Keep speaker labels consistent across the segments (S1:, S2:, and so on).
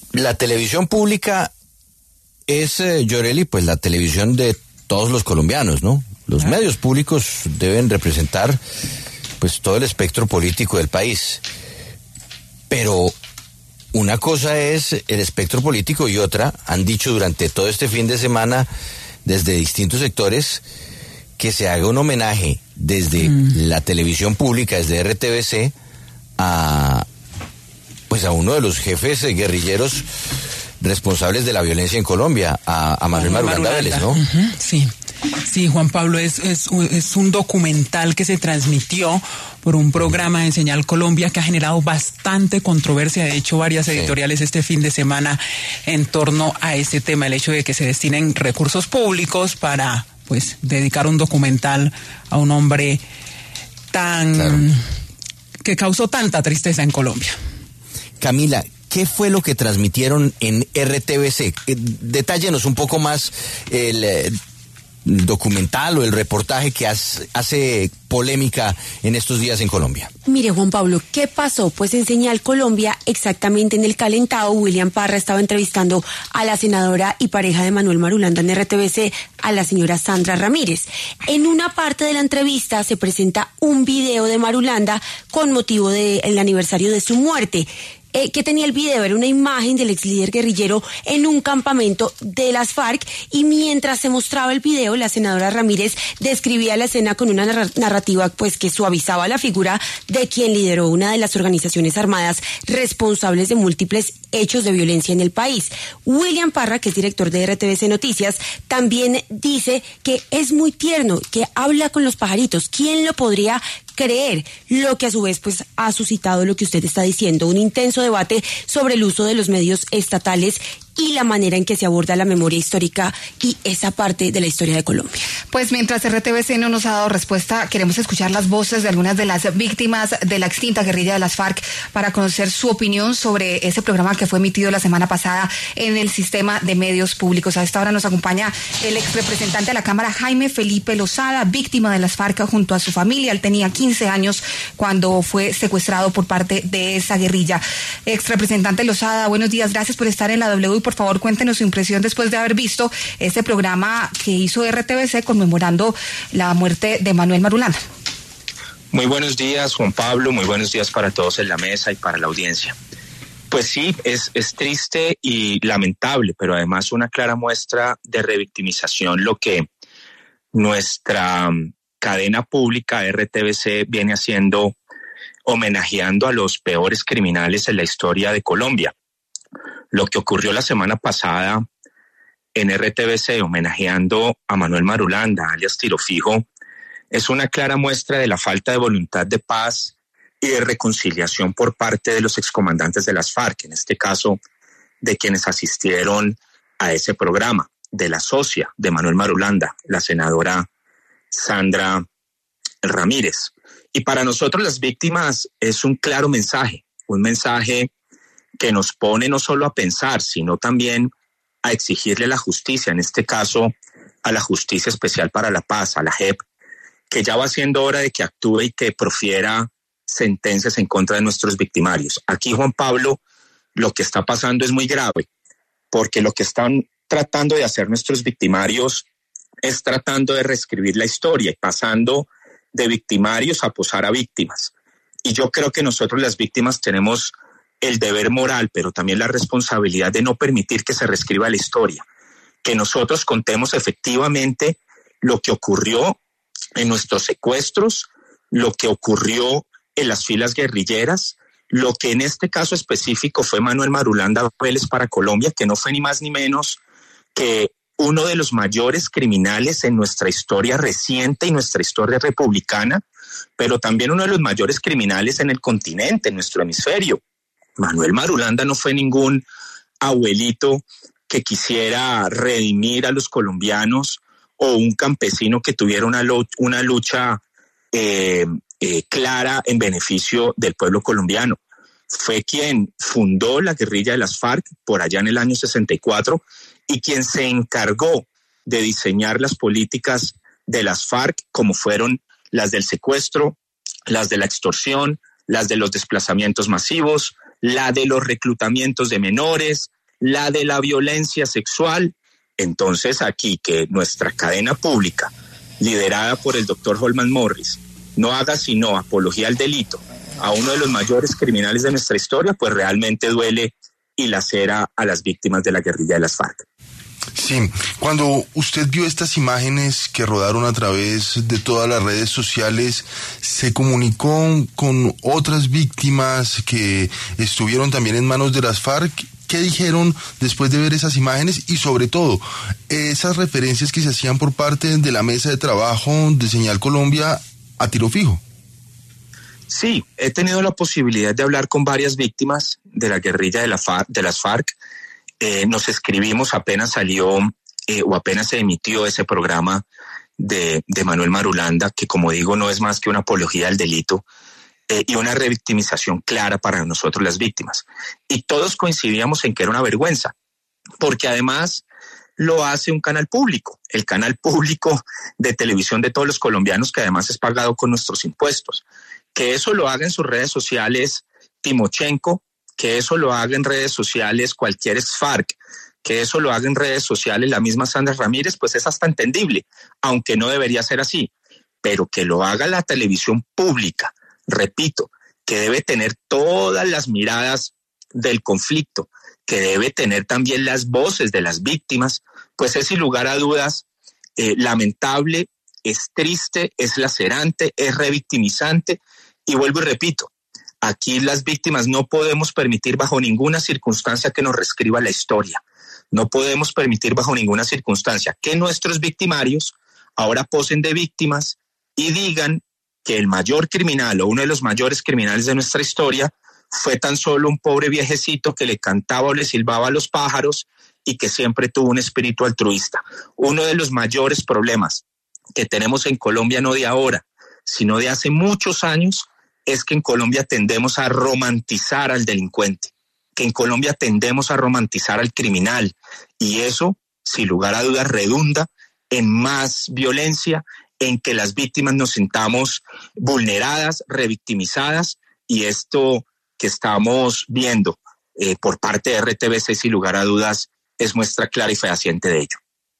S1: La televisión pública es, Yoreli, pues la televisión de todos los colombianos, ¿no? Los medios públicos deben representar pues todo el espectro político del país. Pero una cosa es el espectro político y otra, han dicho durante todo este fin de semana desde distintos sectores, que se haga un homenaje desde la televisión pública, desde RTVC, a uno de los jefes guerrilleros responsables de la violencia en Colombia, a Manuel Marulanda Vélez, ¿no?
S2: Sí, Juan Pablo, es un documental que se transmitió por un programa de Señal Colombia que ha generado bastante controversia. De hecho, varias editoriales este fin de semana en torno a este tema, el hecho de que se destinen recursos públicos para, pues, dedicar un documental a un hombre que causó tanta tristeza en Colombia.
S1: Camila, ¿qué fue lo que transmitieron en RTVC? Detállenos un poco más el documental o el reportaje que hace polémica en estos días en Colombia.
S3: Mire, Juan Pablo, ¿qué pasó? Pues en Señal Colombia, exactamente en el calentado, William Parra estaba entrevistando a la senadora y pareja de Manuel Marulanda en RTVC, a la señora Sandra Ramírez. En una parte de la entrevista se presenta un video de Marulanda con motivo del aniversario de su muerte. ¿Qué tenía el video? Era una imagen del ex líder guerrillero en un campamento de las FARC, y mientras se mostraba el video, la senadora Ramírez describía la escena con una narrativa pues que suavizaba la figura de quien lideró una de las organizaciones armadas responsables de múltiples hechos de violencia en el país. William Parra, que es director de RTVC Noticias, también dice que es muy tierno, que habla con los pajaritos. ¿Quién lo podría creer? Lo que a su vez pues ha suscitado lo que usted está diciendo, un intenso debate sobre el uso de los medios estatales y la manera en que se aborda la memoria histórica y esa parte de la historia de Colombia.
S4: Pues mientras RTVC no nos ha dado respuesta, queremos escuchar las voces de algunas de las víctimas de la extinta guerrilla de las FARC para conocer su opinión sobre ese programa que fue emitido la semana pasada en el sistema de medios públicos. A esta hora nos acompaña el ex representante de la Cámara, Jaime Felipe Lozada, víctima de las FARC junto a su familia. Él tenía 15 años cuando fue secuestrado por parte de esa guerrilla. Ex representante Lozada, buenos días, gracias por estar en la W y por favor cuéntenos su impresión después de haber visto este programa que hizo RTVC conmemorando la muerte de Manuel Marulanda.
S5: Muy buenos días, Juan Pablo, muy buenos días para todos en la mesa y para la audiencia. Pues sí, es triste y lamentable, pero además una clara muestra de revictimización lo que nuestra cadena pública RTVC viene haciendo, homenajeando a los peores criminales en la historia de Colombia. Lo que ocurrió la semana pasada en RTVC, homenajeando a Manuel Marulanda, alias Tiro Fijo, es una clara muestra de la falta de voluntad de paz y de reconciliación por parte de los excomandantes de las FARC, en este caso de quienes asistieron a ese programa, de la socia de Manuel Marulanda, la senadora Sandra Ramírez. Y para nosotros las víctimas es un claro mensaje, un mensaje que nos pone no solo a pensar, sino también a exigirle la justicia, en este caso a la Justicia Especial para la Paz, a la JEP, que ya va siendo hora de que actúe y que profiera sentencias en contra de nuestros victimarios. Aquí, Juan Pablo, lo que está pasando es muy grave, porque lo que están tratando de hacer nuestros victimarios es tratando de reescribir la historia y pasando de victimarios a posar a víctimas. Y yo creo que nosotros las víctimas tenemos el deber moral, pero también la responsabilidad de no permitir que se reescriba la historia, que nosotros contemos efectivamente lo que ocurrió en nuestros secuestros, lo que ocurrió en las filas guerrilleras, lo que en este caso específico fue Manuel Marulanda Vélez para Colombia, que no fue ni más ni menos que uno de los mayores criminales en nuestra historia reciente y nuestra historia republicana, pero también uno de los mayores criminales en el continente, en nuestro hemisferio. Manuel Marulanda no fue ningún abuelito que quisiera redimir a los colombianos o un campesino que tuviera una lucha clara en beneficio del pueblo colombiano. Fue quien fundó la guerrilla de las FARC por allá en el año 64 y quien se encargó de diseñar las políticas de las FARC, como fueron las del secuestro, las de la extorsión, las de los desplazamientos masivos, la de los reclutamientos de menores, la de la violencia sexual. Entonces aquí que nuestra cadena pública, liderada por el doctor Holman Morris, no haga sino apología al delito a uno de los mayores criminales de nuestra historia, pues realmente duele y lacera a las víctimas de la guerrilla de las FARC.
S6: Sí, cuando usted vio estas imágenes que rodaron a través de todas las redes sociales, ¿se comunicó con otras víctimas que estuvieron también en manos de las FARC? ¿Qué dijeron después de ver esas imágenes? Y sobre todo, esas referencias que se hacían por parte de la mesa de trabajo de Señal Colombia a tiro fijo.
S5: Sí, he tenido la posibilidad de hablar con varias víctimas de la guerrilla de las FARC. Nos escribimos apenas salió o apenas se emitió ese programa de Manuel Marulanda, que como digo no es más que una apología al delito y una revictimización clara para nosotros las víctimas. Y todos coincidíamos en que era una vergüenza, porque además lo hace un canal público, el canal público de televisión de todos los colombianos, que además es pagado con nuestros impuestos. Que eso lo haga en sus redes sociales Timochenko, que eso lo haga en redes sociales cualquier ex-FARC, que eso lo haga en redes sociales la misma Sandra Ramírez, pues es hasta entendible, aunque no debería ser así. Pero que lo haga la televisión pública, repito, que debe tener todas las miradas del conflicto, que debe tener también las voces de las víctimas, pues es sin lugar a dudas lamentable, es triste, es lacerante, es revictimizante. Y vuelvo y repito, aquí las víctimas no podemos permitir bajo ninguna circunstancia que nos reescriba la historia. No podemos permitir bajo ninguna circunstancia que nuestros victimarios ahora posen de víctimas y digan que el mayor criminal o uno de los mayores criminales de nuestra historia fue tan solo un pobre viejecito que le cantaba o le silbaba a los pájaros y que siempre tuvo un espíritu altruista. Uno de los mayores problemas que tenemos en Colombia, no de ahora, sino de hace muchos años, es que en Colombia tendemos a romantizar al delincuente, que en Colombia tendemos a romantizar al criminal, y eso, sin lugar a dudas, redunda en más violencia, en que las víctimas nos sintamos vulneradas, revictimizadas, y esto que estamos viendo por parte de RTBC, sin lugar a dudas, es muestra clara y fehaciente de ello.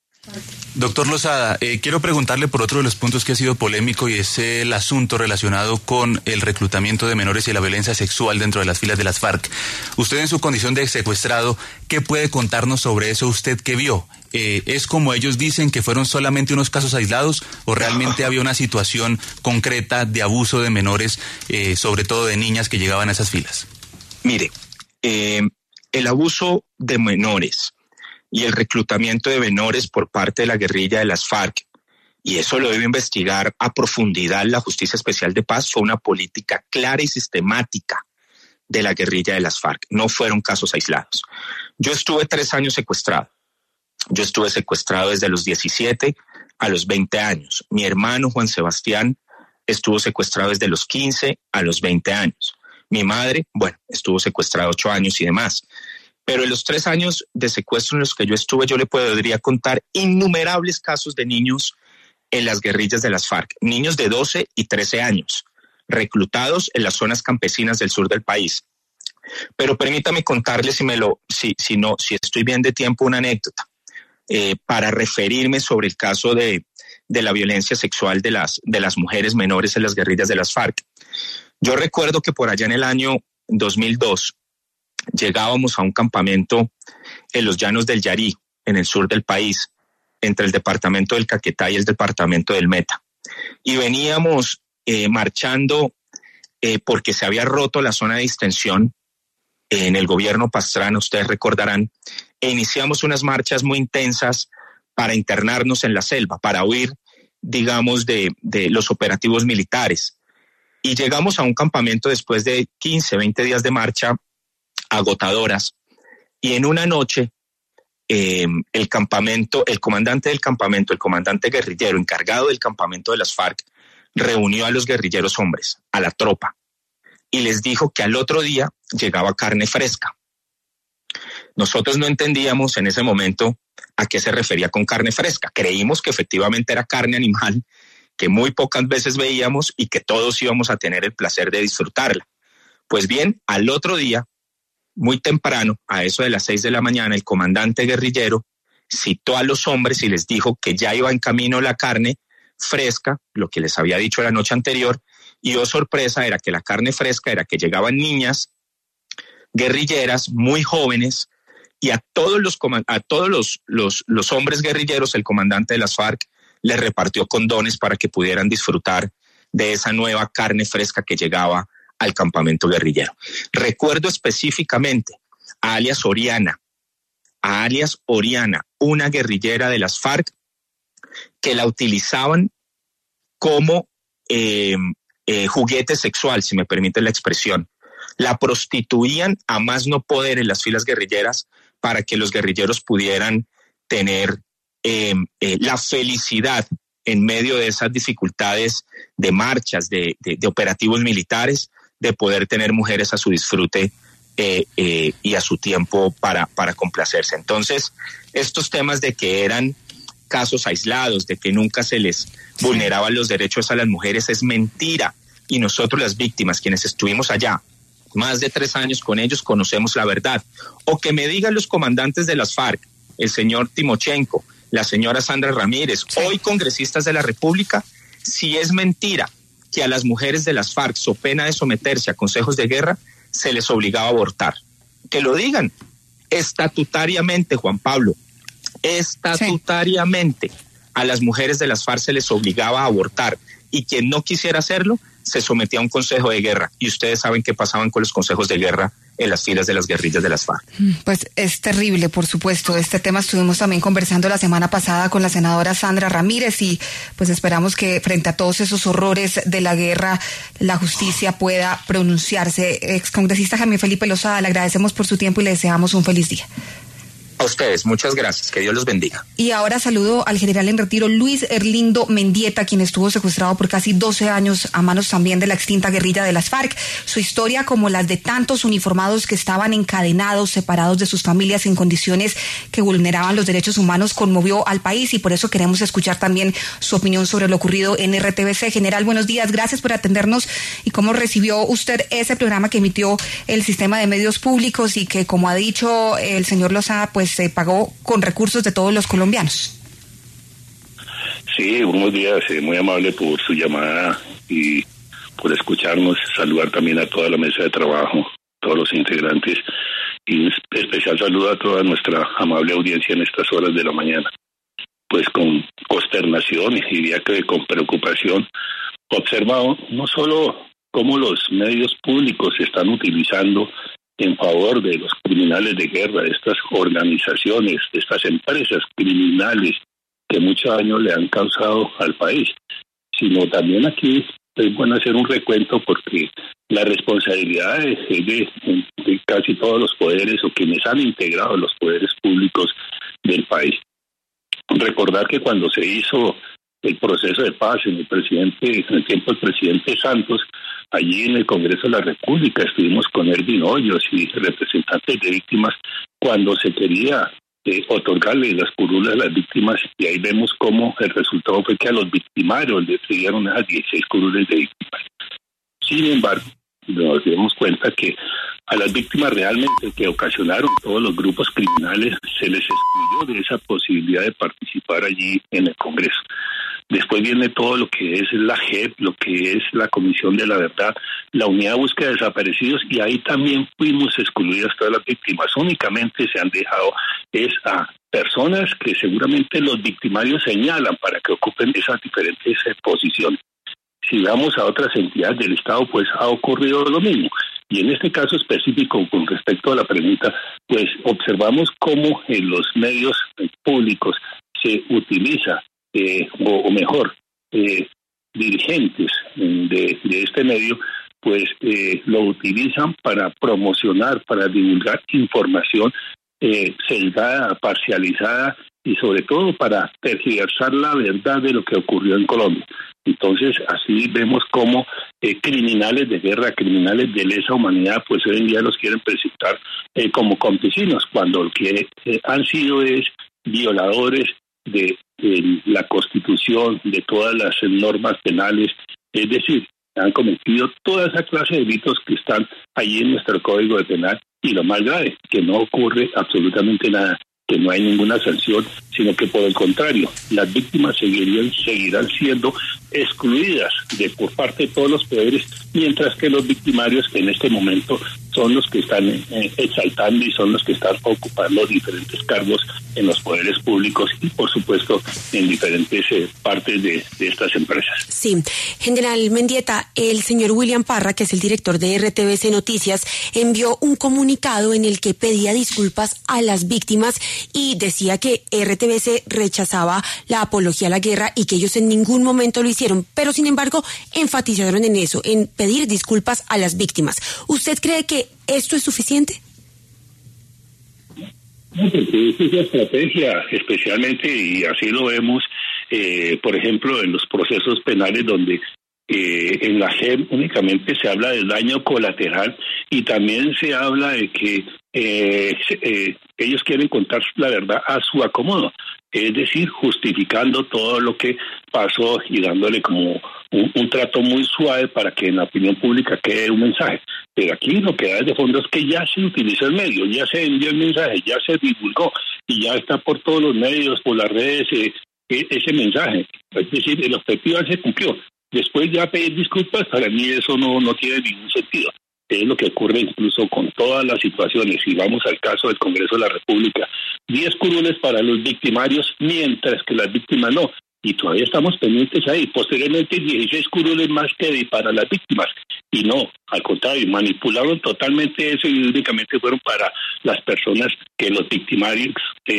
S7: Doctor Lozada, quiero preguntarle por otro de los puntos que ha sido polémico, y es el asunto relacionado con el reclutamiento de menores y la violencia sexual dentro de las filas de las FARC. Usted, en su condición de secuestrado, ¿qué puede contarnos sobre eso? ¿Usted qué vio? ¿Es como ellos dicen, que fueron solamente unos casos aislados, o realmente había una situación concreta de abuso de menores, sobre todo de niñas que llegaban a esas filas?
S5: Mire, el abuso de menores y el reclutamiento de menores por parte de la guerrilla de las FARC, y eso lo debe investigar a profundidad la Justicia Especial de Paz, fue una política clara y sistemática de la guerrilla de las FARC, no fueron casos aislados. Yo estuve 3 años secuestrado. Yo estuve secuestrado desde los 17 a los 20 años. Mi hermano Juan Sebastián estuvo secuestrado desde los 15 a los 20 años. Mi madre, estuvo secuestrada 8 años y demás. Pero en los 3 años de secuestro en los que yo estuve, yo le podría contar innumerables casos de niños en las guerrillas de las FARC. Niños de 12 y 13 años, reclutados en las zonas campesinas del sur del país. Pero permítame contarle, si estoy bien de tiempo, una anécdota para referirme sobre el caso de la violencia sexual de las mujeres menores en las guerrillas de las FARC. Yo recuerdo que por allá en el año 2002 llegábamos a un campamento en los llanos del Yarí, en el sur del país, entre el departamento del Caquetá y el departamento del Meta. Y veníamos marchando porque se había roto la zona de distensión en el gobierno Pastrana, ustedes recordarán, e iniciamos unas marchas muy intensas para internarnos en la selva, para huir, digamos, de los operativos militares. Y llegamos a un campamento después de 15, 20 días de marcha agotadoras, y en una noche el comandante del campamento, el comandante guerrillero encargado del campamento de las FARC, reunió a los guerrilleros hombres, a la tropa, y les dijo que al otro día llegaba carne fresca. Nosotros no entendíamos en ese momento a qué se refería con carne fresca. Creímos que efectivamente era carne animal, que muy pocas veces veíamos y que todos íbamos a tener el placer de disfrutarla. Pues bien, al otro día muy temprano, a eso de las 6 de la mañana, el comandante guerrillero citó a los hombres y les dijo que ya iba en camino la carne fresca, lo que les había dicho la noche anterior, y oh sorpresa, era que la carne fresca era que llegaban niñas guerrilleras muy jóvenes, y a todos los hombres guerrilleros el comandante de las FARC les repartió condones para que pudieran disfrutar de esa nueva carne fresca que llegaba al campamento guerrillero. Recuerdo específicamente a alias Oriana, una guerrillera de las FARC que la utilizaban como juguete sexual, si me permite la expresión. La prostituían a más no poder en las filas guerrilleras para que los guerrilleros pudieran tener la felicidad en medio de esas dificultades de marchas, de operativos militares, de poder tener mujeres a su disfrute y a su tiempo para complacerse. Entonces, estos temas de que eran casos aislados, de que nunca se les vulneraban los derechos a las mujeres, es mentira. Y nosotros, las víctimas, quienes estuvimos allá más de 3 años con ellos, conocemos la verdad. O que me digan los comandantes de las FARC, el señor Timochenko, la señora Sandra Ramírez, hoy congresistas de la República, si es mentira que a las mujeres de las FARC, so pena de someterse a consejos de guerra, se les obligaba a abortar. Que lo digan estatutariamente, Juan Pablo, estatutariamente a las mujeres de las FARC se les obligaba a abortar, y quien no quisiera hacerlo se sometía a un consejo de guerra, y ustedes saben qué pasaban con los consejos de guerra en las filas de las guerrillas de las FARC.
S4: Pues es terrible, por supuesto. Este tema estuvimos también conversando la semana pasada con la senadora Sandra Ramírez, y pues esperamos que frente a todos esos horrores de la guerra, la justicia pueda pronunciarse. Excongresista Jaime Felipe Lozada, le agradecemos por su tiempo y le deseamos un feliz día.
S5: A ustedes, muchas gracias, que Dios los bendiga.
S4: Y ahora saludo al general en retiro Luis Erlindo Mendieta, quien estuvo secuestrado por casi 12 años a manos también de la extinta guerrilla de las FARC. Su historia, como las de tantos uniformados que estaban encadenados, separados de sus familias en condiciones que vulneraban los derechos humanos, conmovió al país, y por eso queremos escuchar también su opinión sobre lo ocurrido en RTBC. General, buenos días, gracias por atendernos. ¿Y cómo recibió usted ese programa que emitió el sistema de medios públicos y que, como ha dicho el señor Lozada, pues se pagó con recursos de todos los colombianos?
S8: Sí, buenos días, muy amable por su llamada y por escucharnos. Saludar también a toda la mesa de trabajo, todos los integrantes, y un especial saludo a toda nuestra amable audiencia en estas horas de la mañana. Pues con consternación y diría que con preocupación, observado no solo cómo los medios públicos se están utilizando en favor de los criminales de guerra, de estas organizaciones, de estas empresas criminales que mucho daño le han causado al país, sino también aquí es bueno hacer un recuento, porque la responsabilidad es de casi todos los poderes o quienes han integrado los poderes públicos del país. Recordar que cuando se hizo el proceso de paz en el tiempo del presidente Santos, allí en el Congreso de la República estuvimos con Ervin Hoyos y representantes de víctimas cuando se quería otorgarle las curules a las víctimas, y ahí vemos cómo el resultado fue que a los victimarios les dieron esas 16 curules de víctimas. Sin embargo, nos dimos cuenta que a las víctimas realmente que ocasionaron todos los grupos criminales se les excluyó de esa posibilidad de participar allí en el Congreso. Después viene todo lo que es la JEP, lo que es la Comisión de la Verdad, la Unidad de Búsqueda de Desaparecidos, y ahí también fuimos excluidas todas las víctimas. Únicamente se han dejado a personas que seguramente los victimarios señalan para que ocupen esas diferentes posiciones. Si vamos a otras entidades del Estado, pues ha ocurrido lo mismo. Y en este caso específico, con respecto a la pregunta, pues observamos cómo en los medios públicos se utiliza, o mejor, dirigentes de este medio, pues lo utilizan para promocionar, para divulgar información sesgada, parcializada, y sobre todo para tergiversar la verdad de lo que ocurrió en Colombia. Entonces, así vemos cómo criminales de guerra, criminales de lesa humanidad, pues hoy en día los quieren presentar como campesinos, cuando lo que han sido es violadores de la Constitución, de todas las normas penales, es decir, han cometido toda esa clase de delitos que están allí en nuestro Código de Penal, Y lo más grave, que no ocurre absolutamente nada, que no hay ninguna sanción, sino que por el contrario, las víctimas seguirán siendo excluidas por parte de todos los poderes, mientras que los victimarios en este momento son los que están exaltando y son los que están ocupando diferentes cargos en los poderes públicos y, por supuesto, en diferentes partes de estas empresas.
S3: Sí, General Mendieta, el señor William Parra, que es el director de RTBC Noticias, envió un comunicado en el que pedía disculpas a las víctimas y decía que RTBC rechazaba la apología a la guerra y que ellos en ningún momento lo hicieron, pero sin embargo enfatizaron en eso, en pedir disculpas a las víctimas. ¿Usted cree que esto es suficiente?
S8: No, porque esa es la estrategia, especialmente, y así lo vemos, por ejemplo, en los procesos penales donde en la JEP únicamente se habla del daño colateral y también se habla de que ellos quieren contar la verdad a su acomodo, es decir, justificando todo lo que pasó y dándole como un trato muy suave para que en la opinión pública quede un mensaje. Pero aquí lo que da de fondo es que ya se utilizó el medio, ya se envió el mensaje, ya se divulgó y ya está por todos los medios, por las redes, ese mensaje. Es decir, el objetivo se cumplió. Después ya pedir disculpas, para mí eso no tiene ningún sentido. Es lo que ocurre incluso con todas las situaciones. Si vamos al caso del Congreso de la República, 10 curules para los victimarios, mientras que las víctimas no. Y todavía estamos pendientes ahí. Posteriormente, 16 curules más que para las víctimas. Y no, al contrario, manipularon totalmente eso y únicamente fueron para las personas que los victimarios,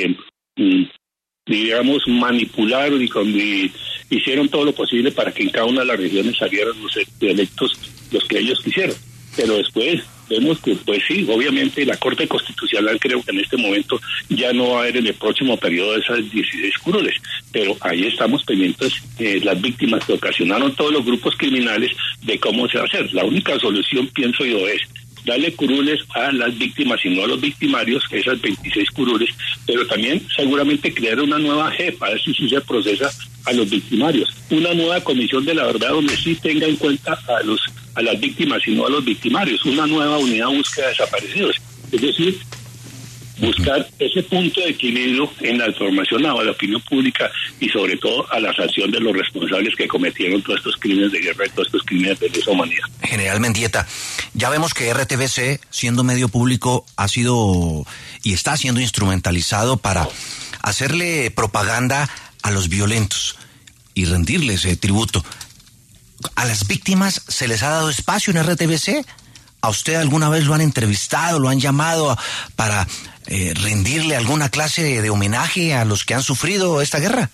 S8: digamos, manipularon y hicieron todo lo posible para que en cada una de las regiones salieran los electos los que ellos quisieron. Pero después vemos que, pues sí, obviamente la Corte Constitucional creo que en este momento ya no va a haber en el próximo periodo de esas 16 curules, pero ahí estamos pendientes las víctimas que ocasionaron todos los grupos criminales de cómo se va a hacer. La única solución, pienso yo, es darle curules a las víctimas y no a los victimarios, esas 26 curules, pero también seguramente crear una nueva JEP, a ver si se procesa a los victimarios, una nueva comisión de la verdad donde sí tenga en cuenta a las víctimas y no a los victimarios, una nueva unidad de búsqueda de desaparecidos, es decir, buscar ese punto de equilibrio en la información a la opinión pública y sobre todo a la sanción de los responsables que cometieron todos estos crímenes de guerra y todos estos crímenes de lesa humanidad.
S1: General Mendieta, ya vemos que RTBC, siendo medio público, ha sido y está siendo instrumentalizado para hacerle propaganda a los violentos y rendirles tributo. ¿A las víctimas se les ha dado espacio en RTBC? ¿A usted alguna vez lo han entrevistado, lo han llamado para rendirle alguna clase de homenaje a los que han sufrido esta guerra?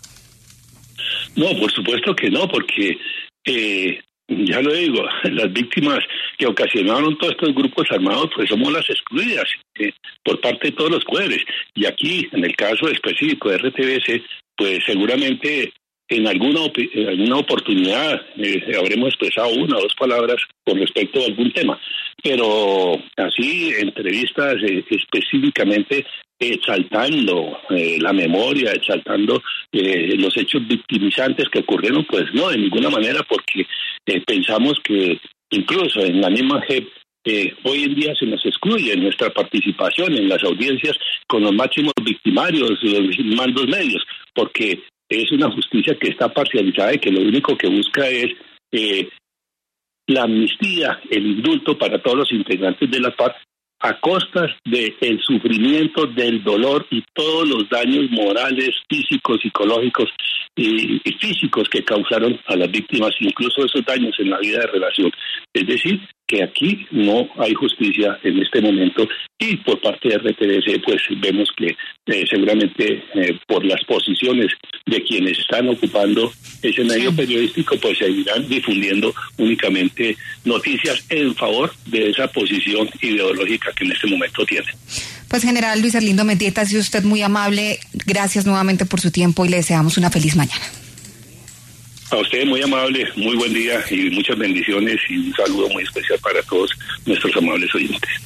S8: No, por supuesto que no, porque ya lo digo, las víctimas que ocasionaron todos estos grupos armados, pues somos las excluidas por parte de todos los poderes. Y aquí, en el caso específico de RTBC, pues seguramente en alguna oportunidad habremos expresado una o dos palabras con respecto a algún tema, pero así entrevistas específicamente exaltando la memoria, exaltando los hechos victimizantes que ocurrieron, pues no, de ninguna manera, porque pensamos que incluso en la misma JEP hoy en día se nos excluye nuestra participación en las audiencias con los máximos victimarios, los mandos medios, porque es una justicia que está parcializada y que lo único que busca es la amnistía, el indulto para todos los integrantes de la FARC a costas del sufrimiento, del dolor y todos los daños morales, físicos, psicológicos y físicos que causaron a las víctimas, incluso esos daños en la vida de relación. Es decir, que aquí no hay justicia en este momento y por parte de RTBC pues vemos que seguramente por las posiciones de quienes están ocupando ese medio periodístico pues seguirán difundiendo únicamente noticias en favor de esa posición ideológica que en este momento tienen.
S4: Pues general Luis Erlindo Mendieta, ha sido usted muy amable, gracias nuevamente por su tiempo y le deseamos una feliz mañana.
S8: A usted muy amable, muy buen día y muchas bendiciones y un saludo muy especial para todos nuestros amables oyentes.